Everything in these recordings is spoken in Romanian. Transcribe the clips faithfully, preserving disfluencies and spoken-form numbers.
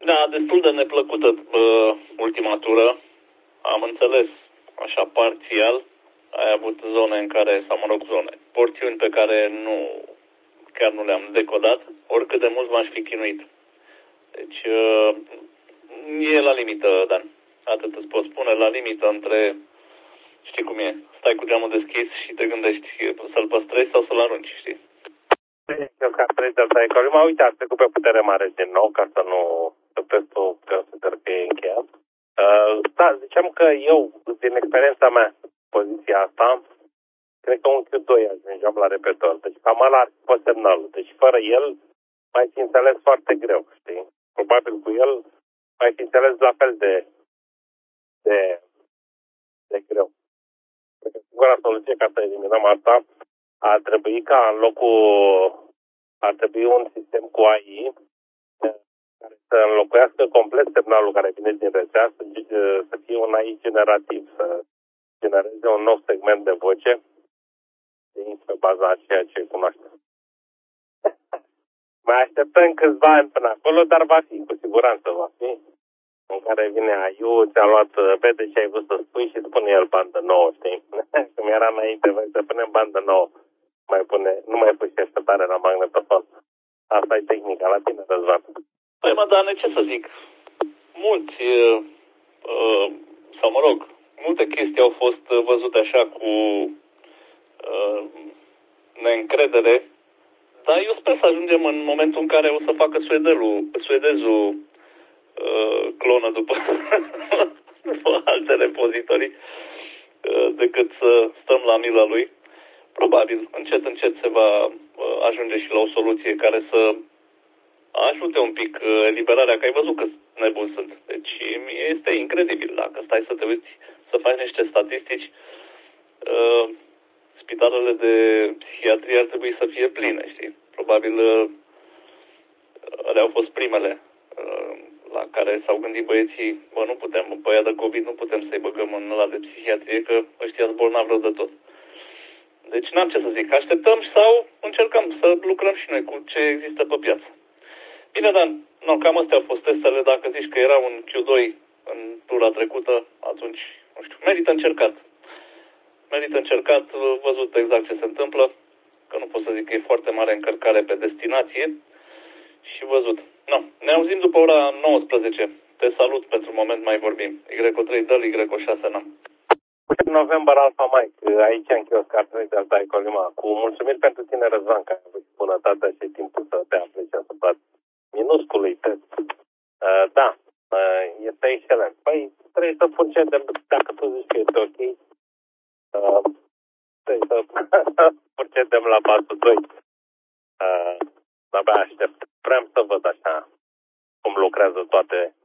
Da, destul de neplăcută uh, ultima tură. Am înțeles, așa, parțial. Ai avut zone în care, sau mă rog, zone, porțiuni pe care nu, chiar nu le-am decodat, oricât de mult m-aș fi chinuit. Deci, uh, e la limită, Dan. Atât îți pot spune, la limită între, știi cum e, stai cu geamul deschis și te gândești să-l păstrezi sau să-l arunci, știi? Eu ca trei de acolo, m-a uitat, a trecut pe putere mare din nou, ca să nu, să testul consider că e încheiat. Uh, da, ziceam că eu, din experiența mea, poziția asta, cred că un Q doi ajungeam la repetitor. Deci cam ăla ar fi fost semnalul. Deci fără el, mai fi înțeles foarte greu, știi? Probabil cu el, mai fi înțeles la fel de, de, de greu. Cred că singura soluție ca să eliminăm asta, ar trebui ca în locul, ar trebui un sistem cu A I, care să înlocuiască complet semnalul care vine din rețea, să, să fie un A I generativ, să genereze un nou segment de voce pe baza a ceea ce cunoaștem. Mai așteptăm câțiva ani până acolo, dar va fi, cu siguranță va fi. În care vine A I-ul, ți-a luat, vede ce ai vrut să spui și spune el bandă nouă, știi? Cum era înainte, voi să punem bandă nouă. Mai pune, nu mai pui și așteptare la magnetofon. Asta e tehnica, la tine, Răzvan. Păi, mă, dar ce să zic? Mulți, uh, uh, sau mă rog, multe chestii au fost văzute așa cu uh, neîncredere, dar eu sper să ajungem în momentul în care o să facă suedezul, suedezul uh, clonă după, după alte repozitorii, uh, decât să stăm la mila lui. Probabil, încet, încet se va uh, ajunge și la o soluție care să ajute un pic eliberarea, că ai văzut că nebuni sunt. Deci este incredibil. Dacă stai să te uiți, să faci niște statistici, uh, spitalele de psihiatrie ar trebui să fie pline, știi? Probabil uh, alea au fost primele uh, la care s-au gândit băieții, bă, nu putem, băia de COVID, nu putem să-i băgăm în ăla de psihiatrie, că ăștia sunt bolnavi rău de tot. Deci n-am ce să zic. Așteptăm sau încercăm să lucrăm și noi cu ce există pe piață. Bine, dar no, cam astea au fost testele. Dacă zici că era un Q doi în tura trecută, atunci, nu știu, merită încercat. Merită încercat, văzut exact ce se întâmplă, că nu pot să zic că e foarte mare încărcare pe destinație și văzut. No, ne auzim după ora nouăsprezece. Te salut pentru moment, mai vorbim. Y O trei dă-l, Y O șase n-am. November Alpha Mike, aici în kiosk ar trebui de alta Ecolima. Cu mulțumiri pentru tine, Răzvan, că ai avut bunătatea și timpul să te apleci asupra minusculului test. Uh, da, uh, este excelent. Păi, trebuie să procedem, dacă tu zici că este ok, uh, trebuie să procedem la pasul doi. Uh, abia aștept. Vreau să văd așa cum lucrează toate.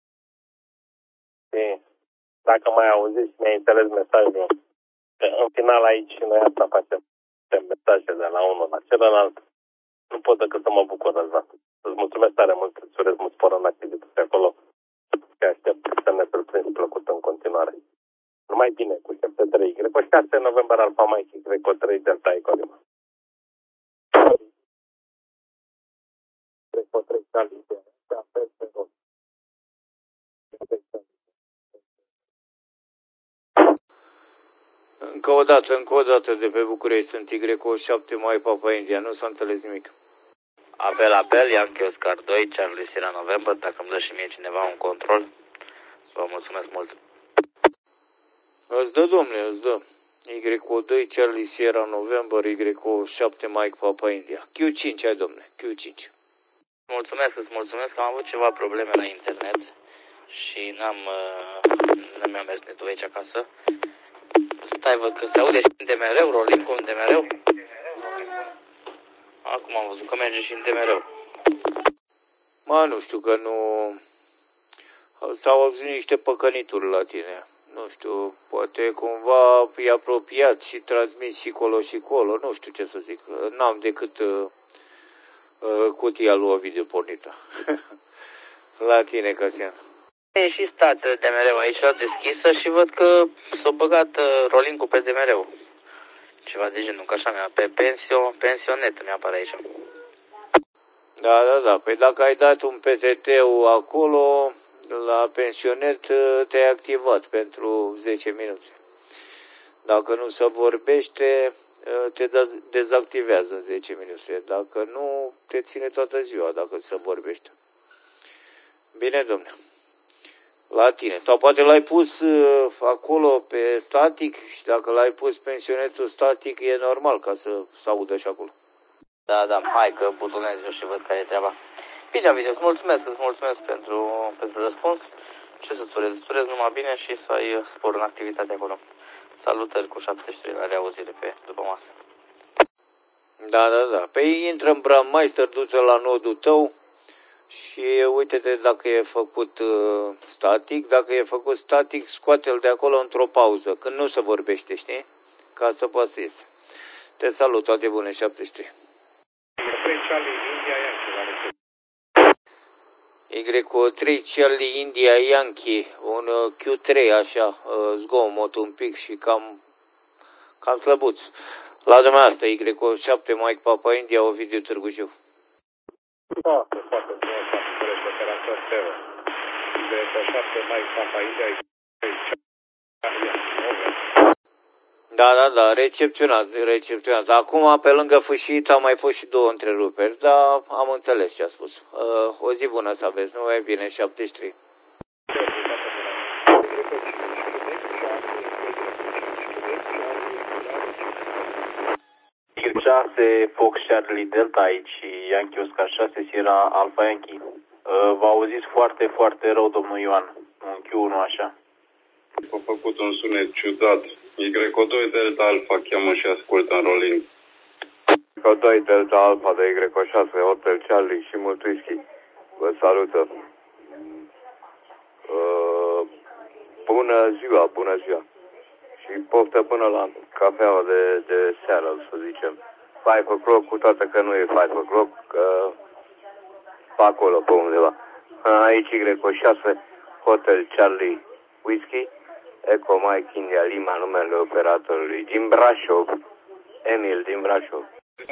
Și dacă mai auziți și mi-ai înțeles mesajul, că în final aici noi asta facem, facem mesaje de la unul la celălalt, nu pot decât să mă bucur, Răzvan. Îți mulțumesc tare mult, îți urez mult spor în activități acolo și aștept să ne surprinzi plăcut în continuare. Numai bine cu șapte trei, cred că șase noiembrie Alfa Mike, cred că trei Delta Ecolima. Cred că trei Charlie, Încă o dată, încă o dată de pe București, sunt Y O șapte mai Papa India, nu s-a înțeles nimic. Apel, apel, Yankee Oscar doi, Charlie Sierra November, dacă îmi dă și mie cineva un control, vă mulțumesc mult. Îți dă, domnule, îți dă. Y O doi, Charlie Sierra November, Y O șapte Mike Papa India. Q cinci, ai, domnule, Q cinci. Mulțumesc, îți mulțumesc că am avut ceva probleme la internet și n-am, nu mi-a mers netul aici acasă. Stai, văd că se aude și în D M R-ul, Rolling-ul în D M R-ul. Acum am văzut că merge și în D M R-ul. Mă, nu știu că nu... S-au auzit niște păcănituri la tine. Nu știu, poate cumva e apropiat și transmis și colo și colo. Nu știu ce să zic. N-am decât uh, uh, cutia lui Ovidiu pornită. La tine, Casian. E și statele D M R-ul aici deschisă și văd că s-a băgat uh, rolling-ul pe D M R-ul. Ceva de genul, că așa mi-a, pe pensio, pensionet mi-apare aici. Da, da, da. Păi dacă ai dat un P T T-ul acolo, la pensionet, te-ai activat pentru zece minute. Dacă nu se vorbește, te dezactivează zece minute. Dacă nu, te ține toată ziua dacă se vorbește. Bine, domne. La tine. Sau poate l-ai pus acolo pe static și dacă l-ai pus pensionetul static, e normal ca să se audă și acolo. Da, da, hai că butonez eu și văd care e treaba. Bine, Ovidiu, îți mulțumesc, îți mulțumesc pentru, pentru răspuns. Ce să-ți urez? Îți urez numai bine și să ai spor în activitatea acolo. Salutări cu șaptezeci și trei la reauzire pe după masă. Da, da, da. Păi intră în Brandmeister, du-te la nodul tău și uite-te dacă e făcut uh, static. Dacă e făcut static, scoate-l de acolo într-o pauză, când nu se vorbește, știi? Ca să poată să iese. Te salut, toate bune, șaptezeci și trei. Y trei Charlie India Yankee, un Q trei așa, zgomot un pic și cam, cam slăbuț. La dumneavoastră, Y șapte Mike Papa India, Ovidiu Târgu Jiu. Da, se poate, nu o fac corect, operator zero. Y șapte Mike Papa India, Da, da, da, recepționat, recepționat. Acum, pe lângă fâșit, am mai fost și două întreruperi, dar am înțeles ce a spus. Uh, o zi bună să aveți, nu mai bine, șaptezeci și trei. șase Fox Charlie Delta aici, Yankee Oscar șase Sierra Alpha Yankee. Uh, v-a auzit foarte, foarte rău, domnul Ioan, un Q unu așa. A făcut un sunet ciudat. Y doi Delta Alpha cheamă și ascultă în rolling. Y doi Delta Alpha de Y șase Hotel Charlie și mult whisky. Vă salută. Uh, bună ziua, bună ziua. Și poftă până la cafeaua de, de seară, să zicem. cinci o'clock, cu toate că nu e cinci o'clock, că pe acolo, pe undeva. Aici Y șase Hotel Charlie Whisky. Eco Mike India Lima, numele operatorului din Brașov. Emil din Brașov.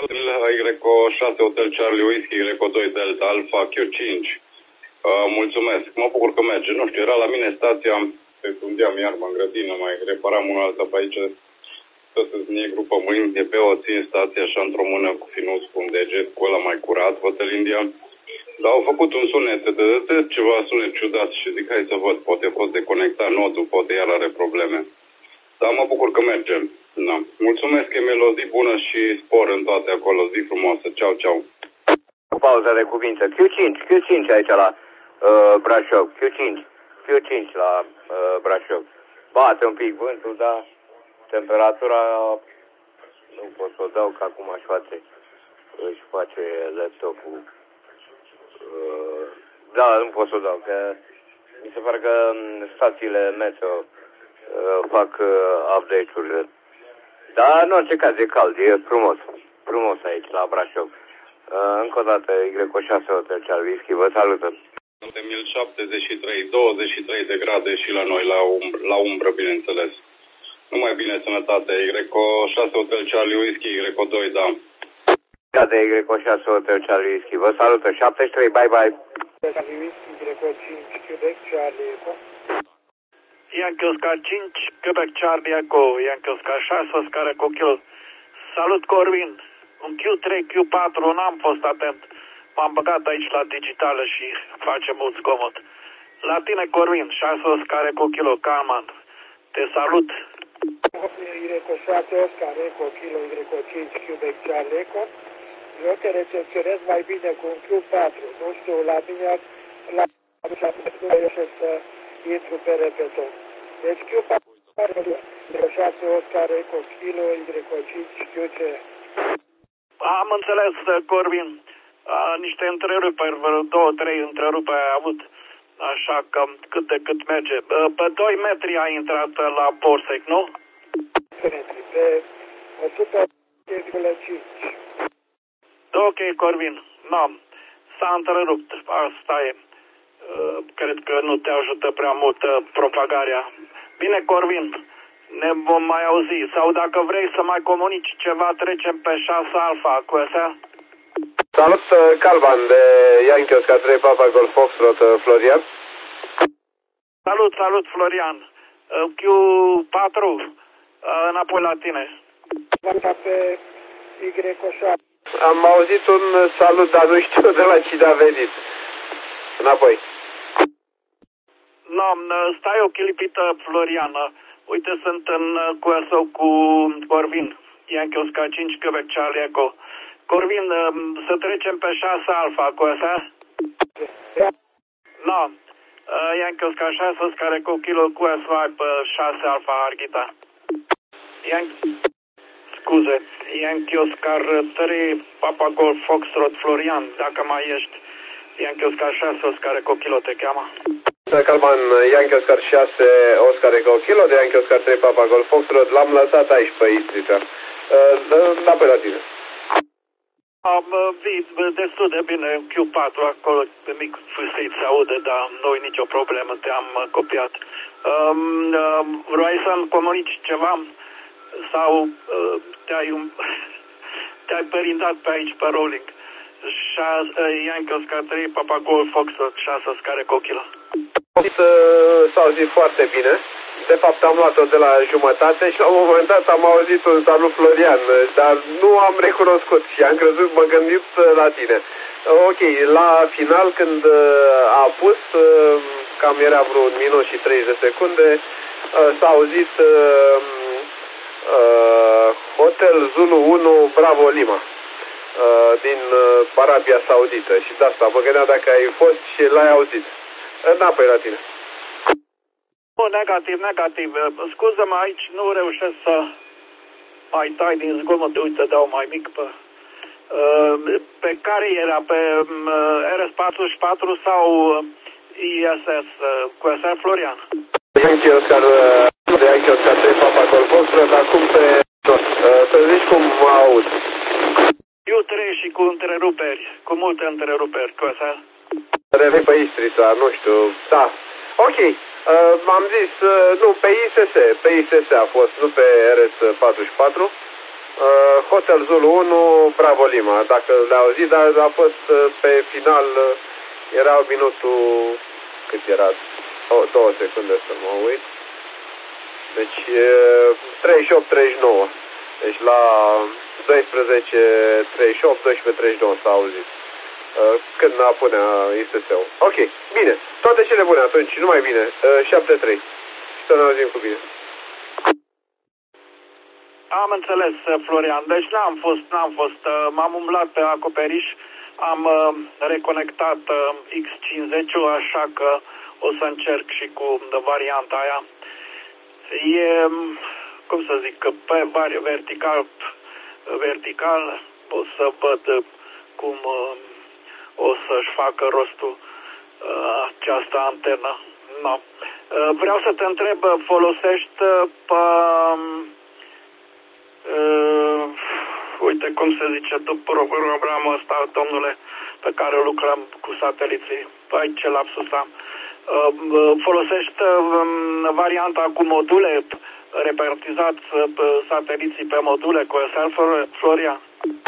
Y șase Hotel Charlie Whisky, Y doi Delta Alpha Q cinci. Uh, mulțumesc. Mă bucur că merge. Nu știu, era la mine stația, pe fundeam iarbă în grădină, mai reparam una alta pe aici. Să se negru pe mâini, de pe o țin stația așa într-o mână cu finuț, cu un deget, cu ăla mai curat, Hotel India. Dar au făcut un sunet, de, de, de ceva sunet ciudat și zic, hai să văd, poate a fost deconectat nodul, poate iar are probleme. Dar mă bucur că mergem. Da. Mulțumesc, Emil, o zi bună și spor în toate acolo, zi frumoasă. Ceau, ceau. O pauză de cuvinte. Q cinci, Q cinci aici la uh, Brașov. Q cinci, Q cinci la uh, Brașov. Bate un pic vântul, dar temperatura nu pot să o dau, că acum își face, își face laptopul. Uh, da, nu pot să o dau, că mi se pare că stațiile meteo uh, fac uh, update-urile. Dar în orice caz e cald, e frumos. Frumos aici la Brașov. Uh, încă o dată, Y șase Hotel Charlie Whisky, vă salută. Emil șaptezeci și trei, douăzeci și trei de grade și la noi, la, um, la umbră, bineînțeles. Numai bine, sănătate. Y șase Hotel Charlie Whisky, Y doi, da. Da, de Y șase Hotel Charlie Whisky, vă salută. șaptezeci și trei, bye bye. Charlie Whisky, Y cinci, Quebec, Charlie Echo. Yankee Oscar cinci, Quebec, Charlie Echo, Yankee Oscar șase, Oscar Echo Kilo. Salut, Corvin. Un Q trei, Q patru, n-am fost atent. M-am băgat aici la digitală și face mult zgomot. La tine, Corvin, șase Oscar Echo Kilo, Calman. Te salut. Y șase, Oscar Echo Kilo, Y cinci, Quebec, Charlie Echo. Eu te recepționez mai bine cu un Q patru. Nu știu, la mine, la nu reușesc să intru pe repetor. Deci Q patru, Y șase, Oscar Echo Kilo, Y cinci, Q trei. Am înțeles, Corvin. A, niște întreruperi, vreo două, trei întreruperi ai avut. Așa că cât de cât merge. Pe doi metri a intrat la Porsec, nu? Pe o sută virgulă cinci. Ok, Corvin. Nu, s-a întrerupt. Asta e. Cred că nu te ajută prea mult propagarea. Bine, Corvin. Ne vom mai auzi. Sau dacă vrei să mai comunici ceva, trecem pe șase Alfa cu astea. Salut, Calvan de Yankee Oscar trei Papa Golf Foxtrot, Florian. Salut, salut, Florian. Q patru, înapoi la tine. Pe Y șapte. Am auzit un salut, dar nu știu de la cine a venit. Înapoi. No, stai o chilipită, Florian. Uite, sunt în Cuasău cu Corvin. Yankee Oscar cinci, Quebec Charlie Echo. Corvin, să trecem pe șase Alfa, cu asta? No. Yankee Oscar șase, Oscar Echo Kilo Q S Y pe șase Alfa Arghita. Yankee... Scuze. Yankee Oscar trei Papa Golf Foxtrot Florian, dacă mai ești. Yankee Oscar șase, Oscar Echo Kilo te cheamă. Calman, Yankee Oscar șase, Oscar Echo Kilo, de Yankee Oscar trei Papa Golf Foxtrot, l-am lăsat aici pe Istrița. Înapoi la tine. Am vii destul de bine Q patru, acolo pe mic fâseit se aude, dar nu-i nicio problemă, te-am copiat. Um, um, Vrei să-mi comunici ceva? Sau uh, te-ai um, te-ai perindat pe aici pe rolling? Yankee Oscar trei Papa Golf Foxtrot șase Oscar Echo Kilo. S-a auzit foarte bine. De fapt am luat-o de la jumătate și la un moment dat am auzit un salut Florian, dar nu am recunoscut și am crezut, mă gândit la tine. Ok, la final când a pus, cam era vreo un minut și treizeci de secunde, s-a auzit uh, uh, Hotel Zulu unu Bravo Lima uh, din Arabia Saudită și de asta mă gândeam dacă ai fost și l-ai auzit. Înapoi la tine. Nu, negativ, negativ. Scuză-mă, aici nu reușesc să mai tai din zgomot. Uite, dau mai mic pe... Uh, pe care era? Pe uh, R S patruzeci și patru sau I S S? Uh, cu S R Florian? Yankee Oscar, de Yankee Oscar trei Papa Golf Foxtrot, acum pe... Uh, să zici cum mă aud. U trei și cu întreruperi, cu multe întreruperi, cu S R. Revii pe Istrița, nu știu, da. Ok. Uh, am zis, uh, nu, pe I S S, pe I S S a fost, nu pe R S patruzeci și patru. Uh, Hotel Zulu unu, Bravo Lima, dacă le-au auzit, dar a fost uh, pe final, uh, era minutul, cât era? Oh, două secunde să mă uit. Deci, uh, treizeci și opt treizeci și nouă. Deci la doisprezece treizeci și opt, doisprezece treizeci și nouă s-a auzit. Când a punea I S S-ul. Ok, bine. Toate cele bune atunci, numai bine. șapte trei. Și să ne auzim cu bine. Am înțeles, Florian. Deci n-am fost, n-am fost. M-am umblat pe acoperiș, am reconectat X cincizeci-ul, așa că o să încerc și cu varianta aia. E, cum să zic, pe vari vertical, vertical o să văd cum o să-și facă rostul uh, această antenă. No. Uh, vreau să te întreb, folosești pe... Uh, uite cum se zice, după programul ăsta, domnule, pe care lucrăm cu sateliții. Aici ce lapsus am. Uh, folosești uh, varianta cu module, repartizați uh, sateliții pe module cu S R, Florian?